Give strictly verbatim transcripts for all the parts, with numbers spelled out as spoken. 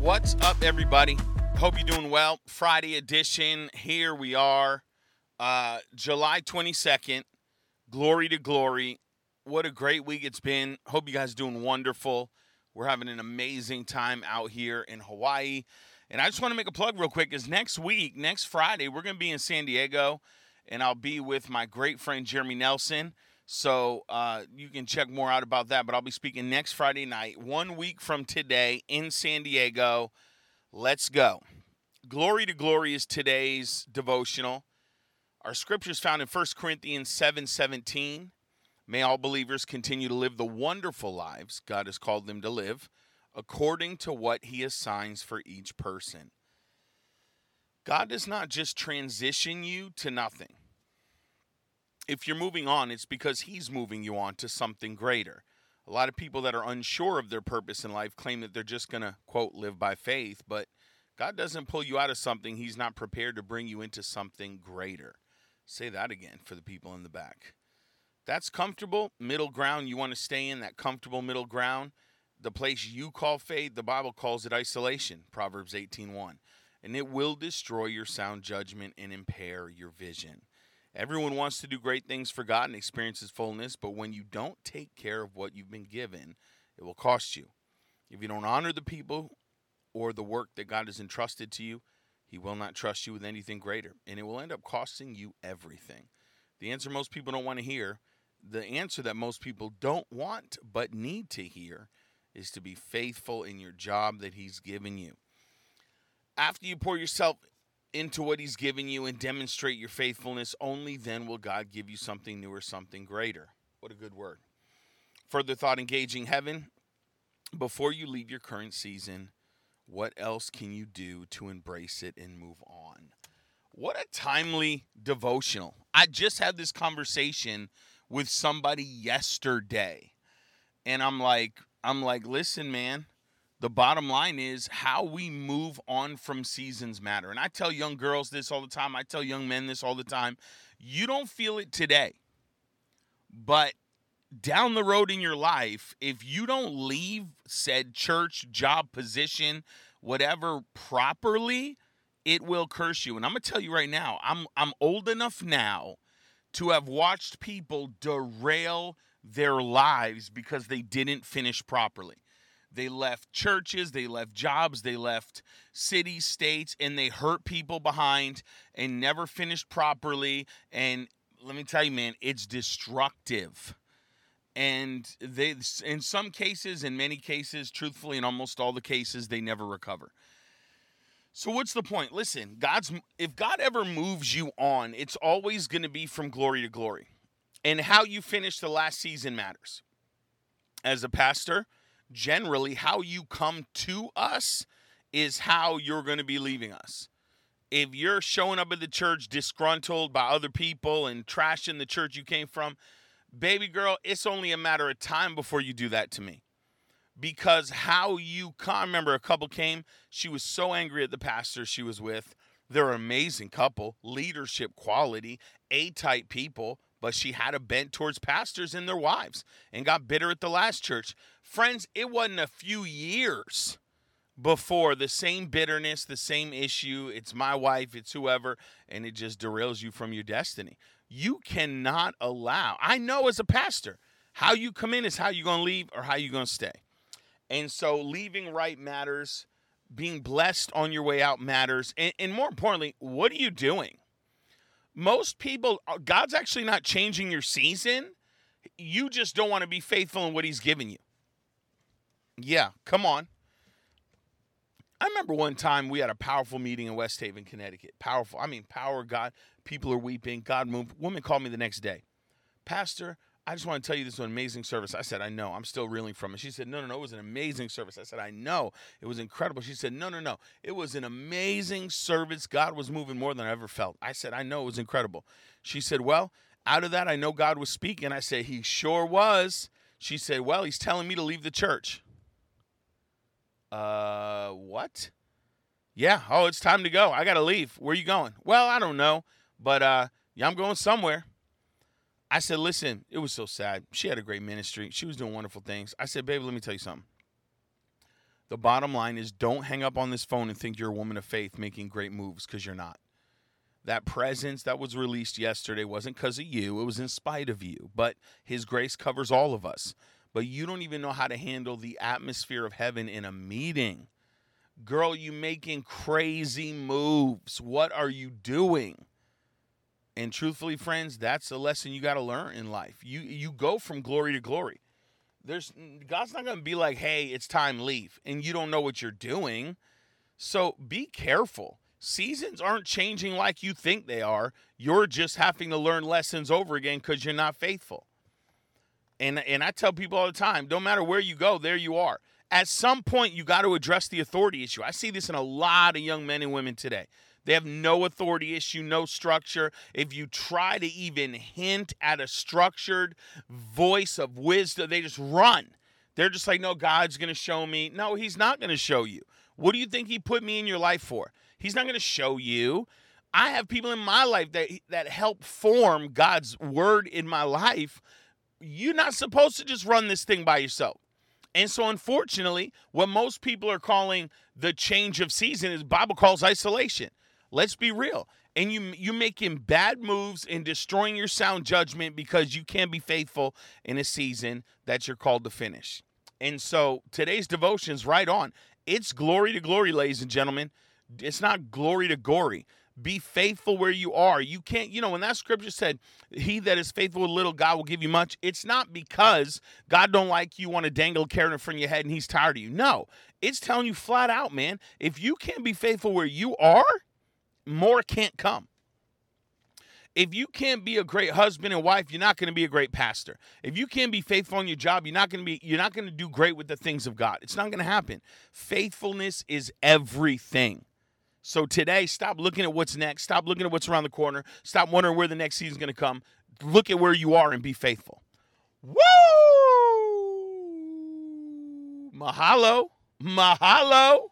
What's up, everybody? Hope you're doing well. Friday edition. Here we are. Uh, July twenty-second. Glory to glory. What a great week it's been. Hope you guys are doing wonderful. We're having an amazing time out here in Hawaii. And I just want to make a plug real quick is next week, next Friday, we're going to be in San Diego. And I'll be with my great friend Jeremy Nelson. So uh, you can check more out about that. But I'll be speaking next Friday night, one week from today in San Diego. Let's go. Glory to glory is today's devotional. Our scripture is found in First Corinthians seven seventeen. May all believers continue to live the wonderful lives God has called them to live, according to what he assigns for each person. God does not just transition you to nothing. If you're moving on, it's because he's moving you on to something greater. A lot of people that are unsure of their purpose in life claim that they're just going to, quote, live by faith. But God doesn't pull you out of something he's not prepared to bring you into something greater. Say that again for the people in the back. That's comfortable, middle ground you want to stay in, that comfortable middle ground. The place you call faith, the Bible calls it isolation, Proverbs eighteen one. And it will destroy your sound judgment and impair your vision. Everyone wants to do great things for God and experience his fullness, but when you don't take care of what you've been given, it will cost you. If you don't honor the people or the work that God has entrusted to you, he will not trust you with anything greater, and it will end up costing you everything. The answer most people don't want to hear, the answer that most people don't want but need to hear, is to be faithful in your job that he's given you. After you pour yourself into what he's given you and demonstrate your faithfulness, only then will God give you something new or something greater. What a good word. Further thought, engaging heaven. Before you leave your current season, what else can you do to embrace it and move on? What a timely devotional. I just had this conversation with somebody yesterday. And I'm like, I'm like, listen, man. The bottom line is how we move on from seasons matter. And I tell young girls this all the time. I tell young men this all the time. You don't feel it today. But down the road in your life, if you don't leave said church, job, position, whatever properly, it will curse you. And I'm going to tell you right now, I'm I'm old enough now to have watched people derail their lives because they didn't finish properly. They left churches, they left jobs, they left cities, states, and they hurt people behind and never finished properly. And let me tell you, man, it's destructive. And they, in some cases, in many cases, truthfully, in almost all the cases, they never recover. So what's the point? Listen, God's if God ever moves you on, it's always going to be from glory to glory. And how you finish the last season matters. As a pastor, generally, how you come to us is how you're going to be leaving us. If you're showing up at the church disgruntled by other people and trashing the church you came from, baby girl, it's only a matter of time before you do that to me. Because how you come, I remember a couple came, she was so angry at the pastor she was with. They're an amazing couple, leadership quality, A-type people, but she had a bent towards pastors and their wives and got bitter at the last church. Friends, it wasn't a few years before the same bitterness, the same issue, it's my wife, it's whoever, and it just derails you from your destiny. You cannot allow, I know as a pastor, how you come in is how you're going to leave or how you're going to stay. And so leaving right matters, being blessed on your way out matters, and, and more importantly, what are you doing? Most people, God's actually not changing your season. You just don't want to be faithful in what he's given you. Yeah, come on. I remember one time we had a powerful meeting in West Haven, Connecticut. Powerful. I mean, power of God. People are weeping. God moved. Woman called me the next day. Pastor, I just want to tell you this was an amazing service. I said, I know. I'm still reeling from it. She said, no, no, no. It was an amazing service. I said, I know. It was incredible. She said, no, no, no. It was an amazing service. God was moving more than I ever felt. I said, I know. It was incredible. She said, well, out of that, I know God was speaking. I said, he sure was. She said, well, he's telling me to leave the church. Uh, what? Yeah. Oh, it's time to go. I got to leave. Where are you going? Well, I don't know. But uh, yeah, I'm going somewhere. I said, listen, it was so sad. She had a great ministry. She was doing wonderful things. I said, baby, let me tell you something. The bottom line is don't hang up on this phone and think you're a woman of faith making great moves, because you're not. That presence that was released yesterday wasn't because of you. It was in spite of you. But his grace covers all of us. But you don't even know how to handle the atmosphere of heaven in a meeting. Girl, you making crazy moves. What are you doing? And truthfully, friends, that's a lesson you got to learn in life. You you go from glory to glory. There's God's not going to be like, hey, it's time, leave. And you don't know what you're doing. So be careful. Seasons aren't changing like you think they are. You're just having to learn lessons over again because you're not faithful. And, and I tell people all the time, no matter where you go, there you are. At some point, you got to address the authority issue. I see this in a lot of young men and women today. They have no authority issue, no structure. If you try to even hint at a structured voice of wisdom, they just run. They're just like, no, God's going to show me. No, he's not going to show you. What do you think he put me in your life for? He's not going to show you. I have people in my life that, that help form God's word in my life. You're not supposed to just run this thing by yourself. And so, unfortunately, what most people are calling the change of season is Bible calls isolation. Let's be real. And you, you're making bad moves and destroying your sound judgment because you can't be faithful in a season that you're called to finish. And so today's devotion's right on. It's glory to glory, ladies and gentlemen. It's not glory to gory. Be faithful where you are. You can't, you know, when that scripture said, he that is faithful with little, God will give you much. It's not because God don't like you, want to dangle a carrot in front of your head and he's tired of you. No, it's telling you flat out, man, if you can't be faithful where you are, more can't come. If you can't be a great husband and wife, you're not going to be a great pastor. If you can't be faithful on your job, you're not going to be, you're not going to do great with the things of God. It's not going to happen. Faithfulness is everything. So today, stop looking at what's next. Stop looking at what's around the corner. Stop wondering where the next season's going to come. Look at where you are and be faithful. Woo! Mahalo. Mahalo.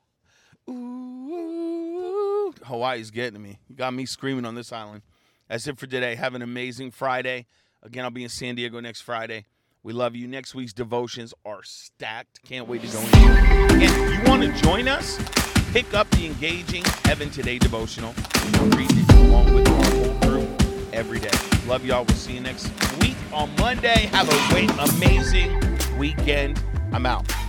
Ooh. Hawaii's getting to me. You got me screaming on this island. That's it for today. Have an amazing Friday. Again, I'll be in San Diego next Friday. We love you. Next week's devotions are stacked. Can't wait to go in here. Again, if you want to join us, pick up the Engaging Heaven Today devotional. Read it along with our whole group every day. Love y'all. We'll see you next week on Monday. Have a great, amazing weekend. I'm out.